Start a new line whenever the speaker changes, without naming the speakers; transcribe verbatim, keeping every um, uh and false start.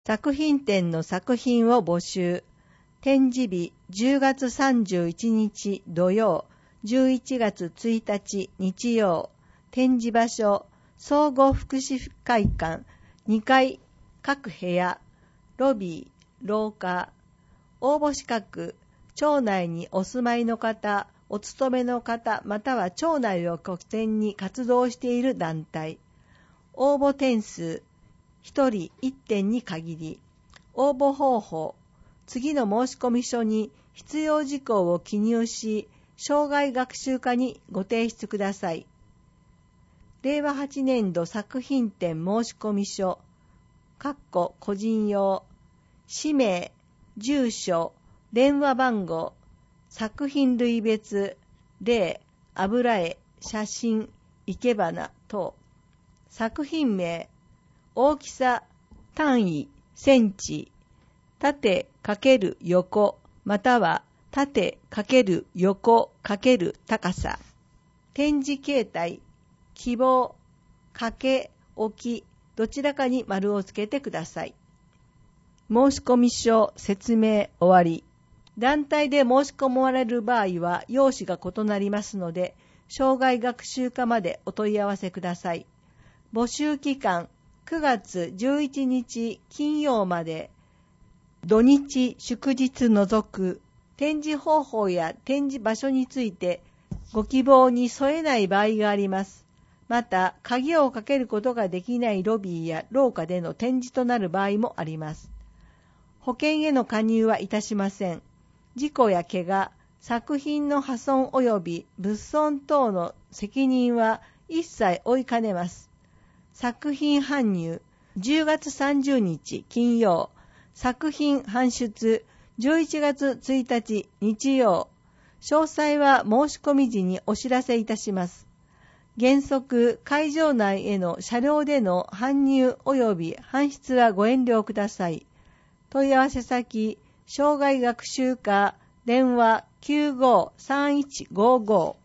作品展の作品を募集。展示日じゅうがつさんじゅういちにち土曜、じゅういちがつついたち日曜。展示場所、総合福祉会館にかい各部屋、ロビー、廊下。応募資格、町内にお住まいの方、お勤めの方、または町内を拠点に活動している団体。応募点数、ひとりいってんに限り。応募方法、次の申込書に必要事項を記入し、生涯学習課にご提出ください。れいわはちねんど作品展申込書、括弧個人用、氏名、住所、電話番号、作品類別、例、油絵、写真、生け花等。作品名、大きさ、単位、センチ、縦×横、または縦×横×高さ。展示形態、希望、掛け、置き、どちらかに丸をつけてください。申込書説明終わり。団体で申し込まれる場合は用紙が異なりますので、生涯学習課までお問い合わせください。募集期間、くがつじゅういちにち金曜まで、土日祝日除く。展示方法や展示場所についてご希望に添えない場合があります。また、鍵をかけることができないロビーや廊下での展示となる場合もあります。保険への加入はいたしません。事故や怪我、作品の破損及び物損等の責任は一切負いかねます。作品搬入、じゅうがつさんじゅうにち金曜、作品搬出、じゅういちがつついたち日曜。詳細は申し込み時にお知らせいたします。原則、会場内への車両での搬入及び搬出はご遠慮ください。問い合わせ先、生涯学習課、電話 きゅうご さんいちごご